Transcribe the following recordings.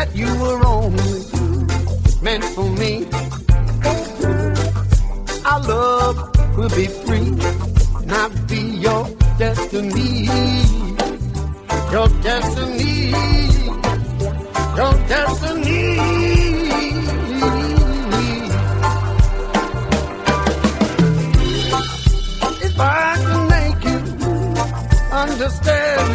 that you were only meant for me. Our love will be free, and I'll be your destiny. Your destiny. Your destiny. If I can make you understand,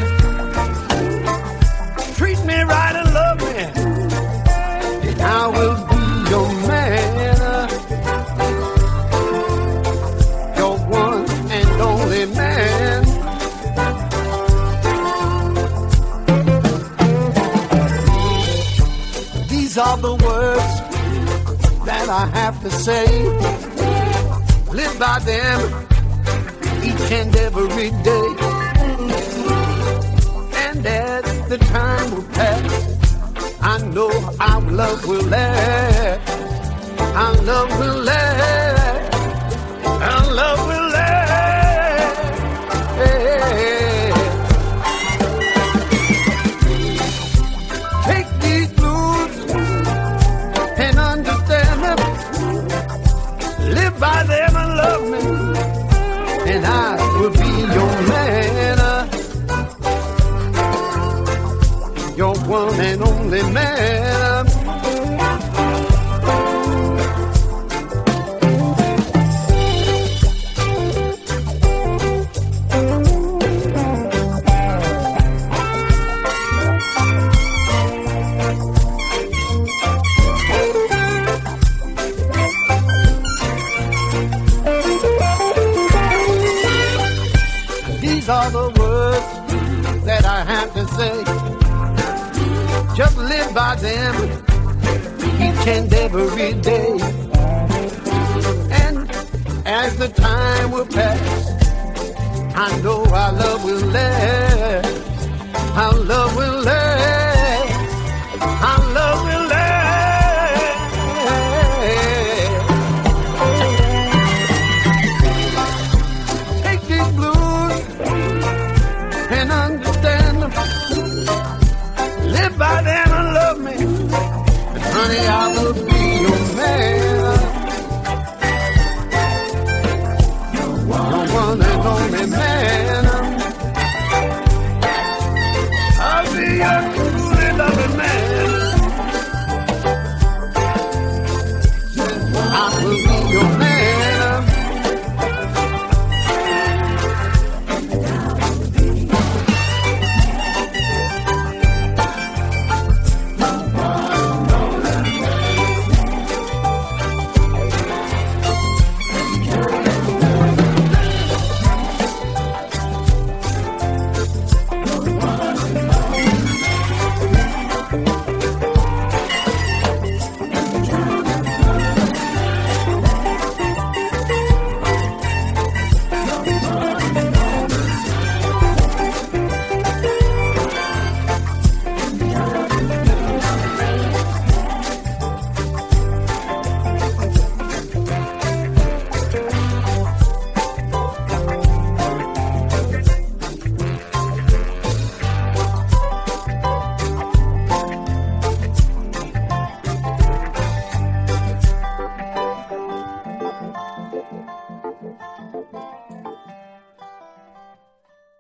treat me right and love me, and I will be your man, your one and only man. These are the words that I have to say. Live by them each and every day. And as the time will pass, I know our love will last. Our love will last. Our love will last. Hey. Take these blues and understand them. Live by them and love me, and I will be your man, your one and only man. These are the words that I have to say. Just live by them each and every day. And as the time will pass, I know our love will last. Our love will last.